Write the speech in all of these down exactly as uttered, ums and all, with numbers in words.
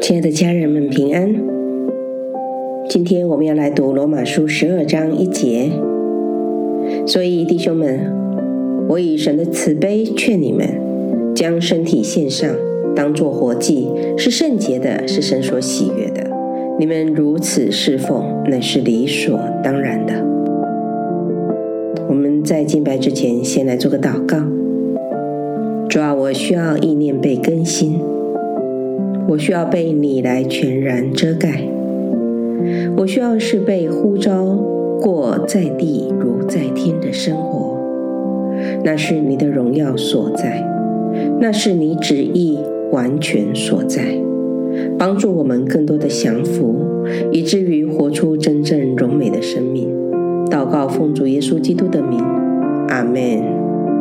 亲爱的家人们平安。今天我们要来读罗马书十二章一节。所以弟兄们，我以神的慈悲劝你们，将身体献上，当作活祭，是圣洁的，是神所喜悦的。你们如此侍奉，乃是理所当然的。我们在敬拜之前，先来做个祷告。主啊，我需要意念被更新，我需要被你来全然遮盖，我需要是被呼召过在地如在天的生活，那是你的荣耀所在，那是你旨意完全所在，帮助我们更多的降服，以至于活出真正荣美的生命。祷告奉主耶稣基督的名，阿们。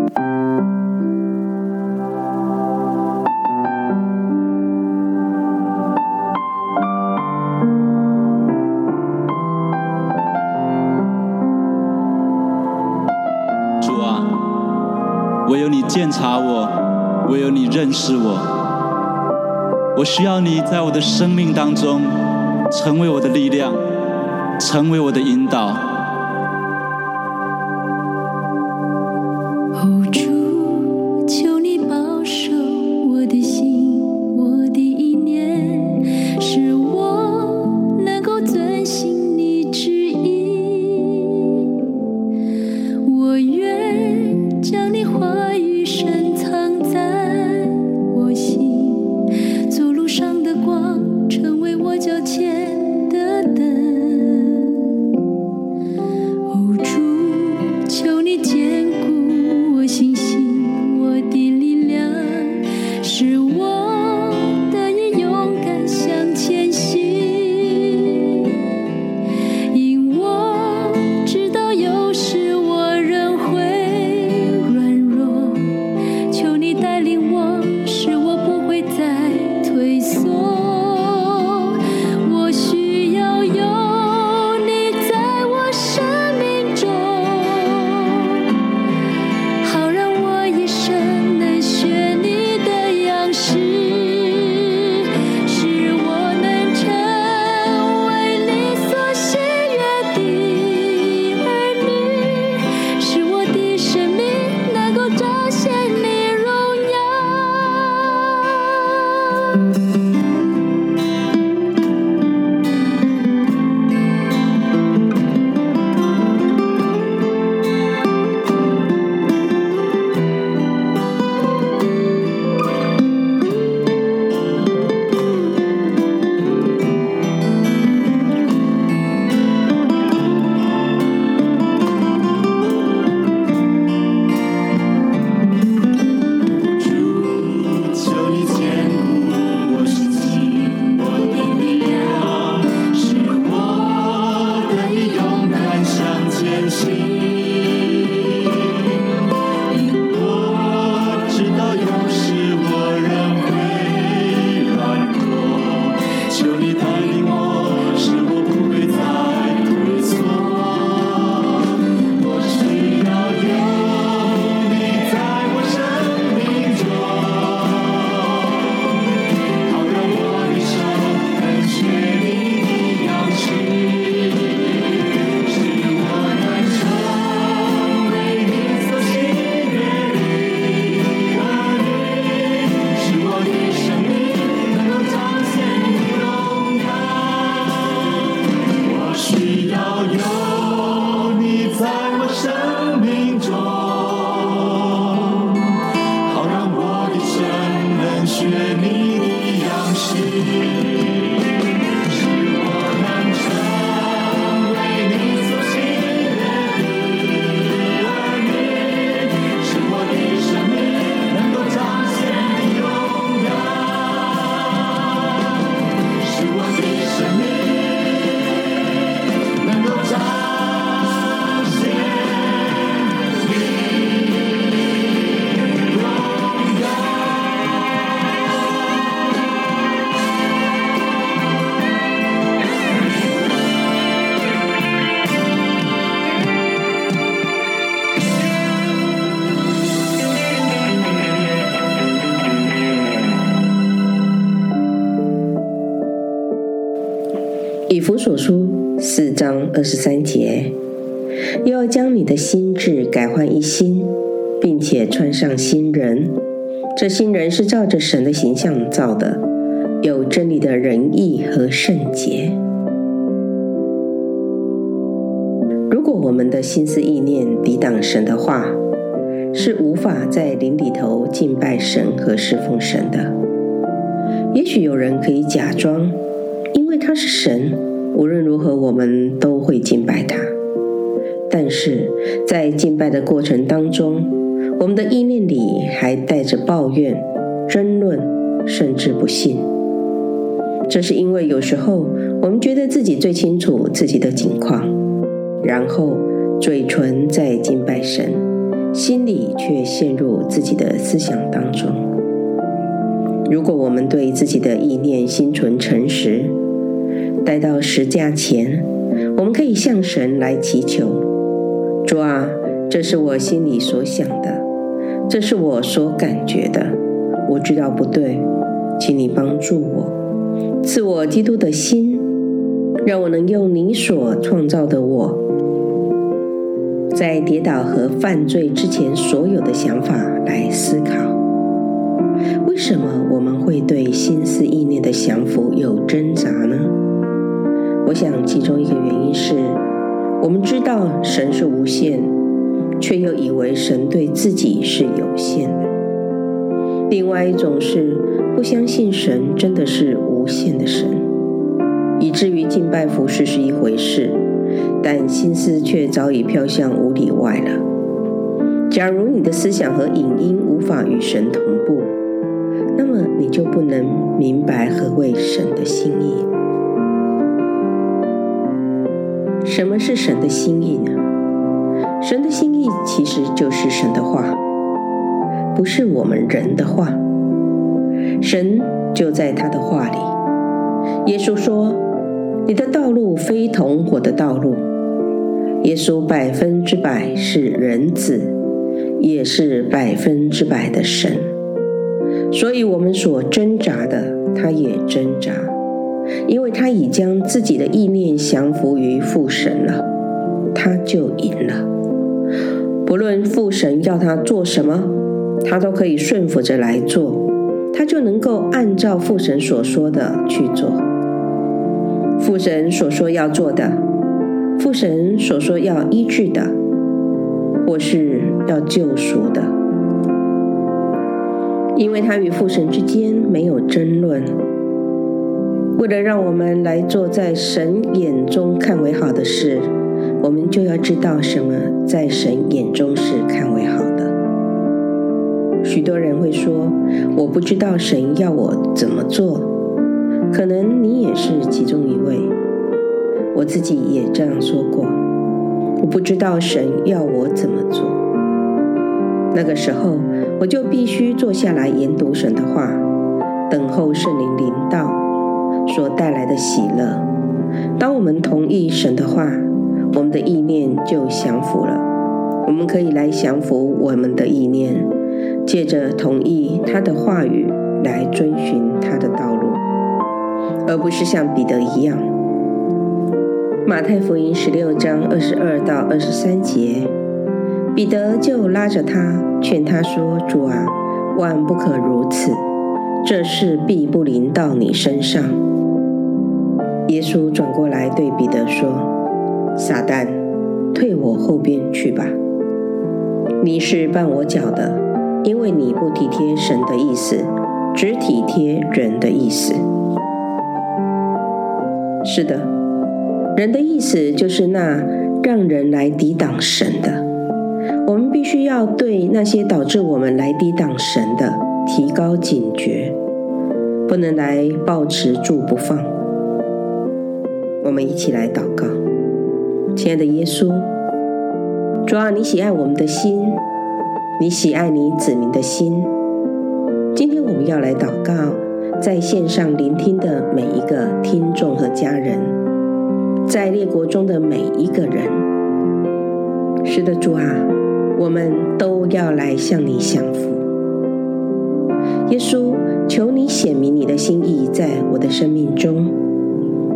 唯有你鉴察我，唯有你认识我。我需要你在我的生命当中成为我的力量，成为我的引导。 哦，主，求你保守我的心，我的意念，使我能够遵行你旨意。我愿将你话语深藏在我心，走路上的光，成为我脚前的灯。 弗所书四章二十三节，又要将你的心志改换一新，并且穿上新人。这新人是照着神的形象造的，有真理的仁义和圣洁。如果我们的心思意念抵挡神的话，是无法在灵里头敬拜神和侍奉神的。也许有人可以假装，因为他是神，无论如何我们都会敬拜他。但是在敬拜的过程当中，我们的意念里还带着抱怨、争论，甚至不信。这是因为有时候我们觉得自己最清楚自己的境况，然后嘴唇在敬拜神，心里却陷入自己的思想当中。如果我们对自己的意念心存诚实，带到十架前，我们可以向神来祈求：主啊，这是我心里所想的，这是我所感觉的，我知道不对，请你帮助我，赐我基督的心，让我能用你所创造的我，在跌倒和犯罪之前所有的想法来思考。为什么我们会对心思意念的降服有挣扎呢？我想其中一个原因是，我们知道神是无限，却又以为神对自己是有限的。另外一种是不相信神真的是无限的神，以至于敬拜服事是一回事，但心思却早已飘向五里外了。假如你的思想和影音无法与神同步，那么你就不能明白何谓神的心意。什么是神的心意呢？神的心意其实就是神的话，不是我们人的话。神就在他的话里。耶稣说：你的道路非同我的道路。耶稣百分之百是人子，也是百分之百的神。所以我们所挣扎的，他也挣扎，因为他已将自己的意念降服于父神了，他就赢了。不论父神要他做什么，他都可以顺服着来做，他就能够按照父神所说的去做。父神所说要做的，父神所说要医治的，或是要救赎的，因为他与父神之间没有争论。为了让我们来做在神眼中看为好的事，我们就要知道什么在神眼中是看为好的。许多人会说，我不知道神要我怎么做，可能你也是其中一位。我自己也这样说过，我不知道神要我怎么做。那个时候我就必须坐下来研读神的话，等候圣灵临到所带来的喜乐。当我们同意神的话，我们的意念就降服了。我们可以来降服我们的意念，借着同意他的话语来遵循他的道路，而不是像彼得一样。马太福音十六章二十二到二十三节，彼得就拉着他，劝他说：主啊，万不可如此，这事必不临到你身上。耶稣转过来对彼得说：撒旦，退我后边去吧，你是绊我脚的，因为你不体贴神的意思，只体贴人的意思。是的，人的意思就是那让人来抵挡神的。我们必须要对那些导致我们来抵挡神的提高警觉，不能来抱持住不放。我们一起来祷告。亲爱的耶稣，主啊，你喜爱我们的心，你喜爱你子民的心。今天我们要来祷告，在线上聆听的每一个听众和家人，在列国中的每一个人。是的，主啊，我们都要来向你降服。耶稣，求你显明你的心意在我的生命中，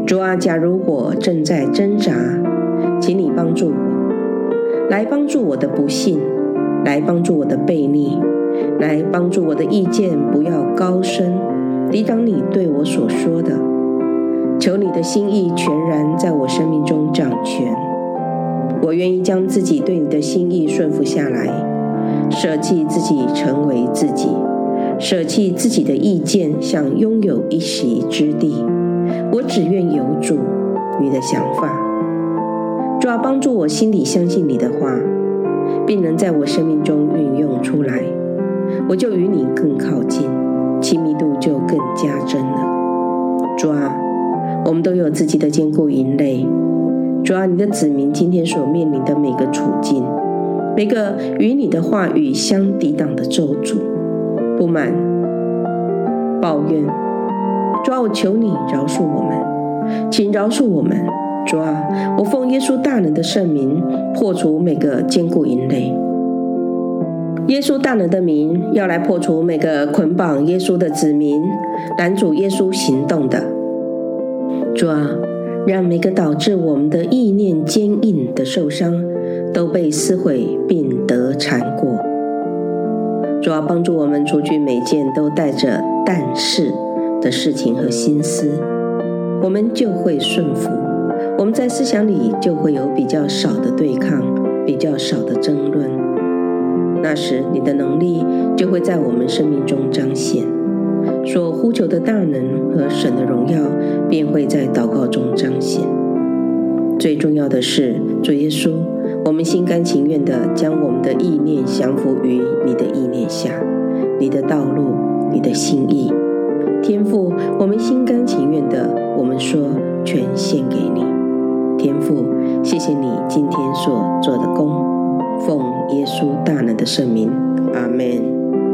主啊，假如我正在挣扎，请你帮助我，来帮助我的不幸，来帮助我的悖逆，来帮助我的意见不要高声抵挡你对我所说的。求你的心意全然在我生命中掌权，我愿意将自己对你的心意顺服下来，舍弃自己成为自己，舍弃自己的意见，想拥有一席之地。我只愿有主你的想法。主啊，帮助我心里相信你的话，并能在我生命中运用出来，我就与你更靠近，亲密度就更加深了。主啊，我们都有自己的艰苦营累。主啊，你的子民今天所面临的每个处境，每个与你的话语相抵挡的咒诅、不满、抱怨，主啊，我求你饶恕我们，请饶恕我们。主啊，我奉耶稣大能的圣名破除每个坚固营垒。耶稣大能的名要来破除每个捆绑耶稣的子民、拦阻耶稣行动的。主啊，让每个导致我们的意念坚硬的受伤都被撕毁并得缠过。主啊，帮助我们除去每件都带着但是的事情和心思，我们就会顺服，我们在思想里就会有比较少的对抗，比较少的争论。那时你的能力就会在我们生命中彰显，所呼求的大能和神的荣耀便会在祷告中彰显。最重要的是，主耶稣，我们心甘情愿地将我们的意念降服于你的意念下，你的道路，你的心意。天父，我们心甘情愿的，我们说全献给你。天父，谢谢你今天所做的工，奉耶稣大能的圣名，阿们。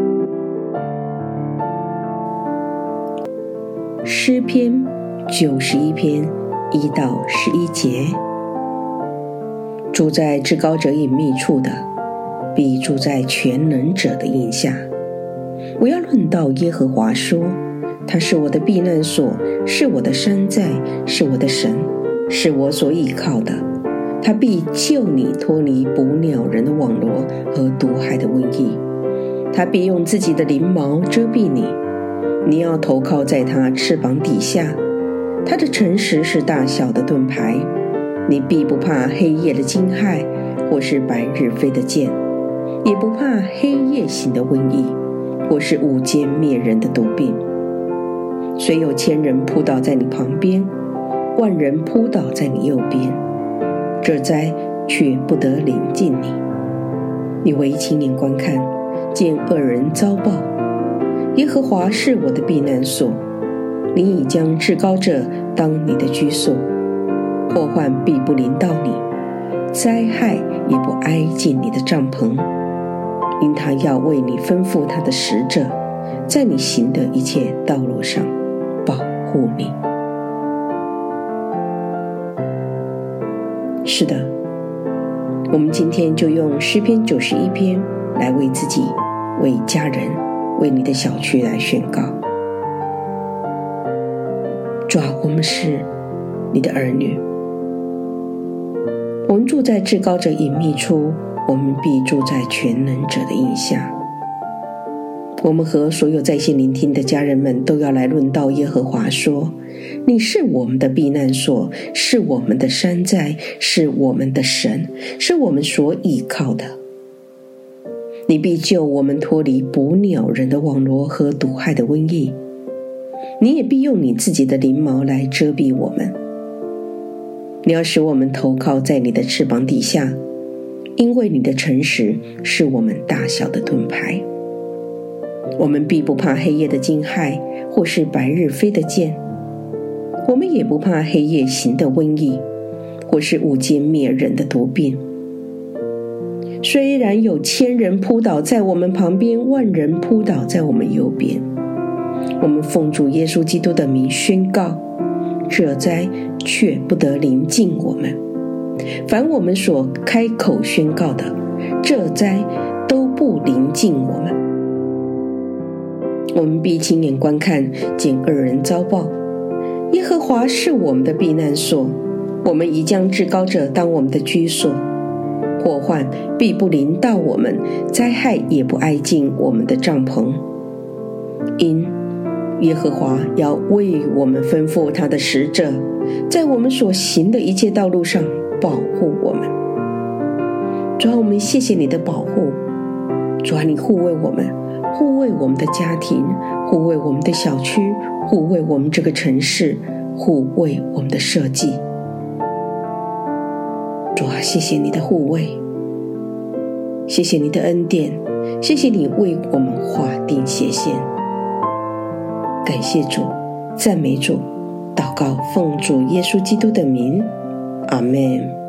诗篇九十一篇一到十一节，住在至高者隐秘处的，必住在全能者的荫下。我要论到耶和华说，他是我的避难所，是我的山寨，是我的神，是我所倚靠的。他必救你脱离捕鸟人的网罗和毒害的瘟疫。他必用自己的翎毛遮蔽你，你要投靠在他翅膀底下。他的诚实是大小的盾牌，你必不怕黑夜的惊骇，或是白日飞的箭，也不怕黑夜行的瘟疫，或是午间灭人的毒病。虽有千人扑倒在你旁边，万人扑倒在你右边，这灾却不得临近你。你唯亲眼观看，见恶人遭报。耶和华是我的避难所，你已将至高者当你的居所。祸患必不临到你，灾害也不挨近你的帐篷，因他要为你吩咐他的使者，在你行的一切道路上保护你。是的，我们今天就用诗篇九十一篇来为自己、为家人、为你的小区来宣告。主啊，我们是你的儿女，我们住在至高者隐秘处，我们必住在全能者的荫下。我们和所有在线聆听的家人们都要来论到耶和华说，你是我们的避难所，是我们的山寨，是我们的神，是我们所倚靠的。你必救我们脱离捕鸟人的网罗和毒害的瘟疫，你也必用你自己的翎毛来遮蔽我们。你要使我们投靠在你的翅膀底下，因为你的诚实是我们大小的盾牌。我们必不怕黑夜的惊骇，或是白日飞的箭，我们也不怕黑夜行的瘟疫，或是午间灭人的毒病。虽然有千人扑倒在我们旁边，万人扑倒在我们右边，我们奉主耶稣基督的名宣告，这灾却不得临近我们。凡我们所开口宣告的，这灾都不临近我们。我们必亲眼观看，见恶人遭报， 耶和华是我们的避难所，我们已将至高者当我们的居所。祸患必不临到我们，灾害也不挨近我们的帐篷。因耶和华要为我们吩咐他的使者，在我们所行的一切道路上保护我们。主啊，我们谢谢你的保护。主啊，你护卫我们，护卫我们的家庭，护卫我们的小区，护卫我们这个城市，护卫我们的设计。主啊，谢谢你的护卫，谢谢你的恩典，谢谢你为我们划定界限。感谢主，赞美主，祷告奉主耶稣基督的名，阿们。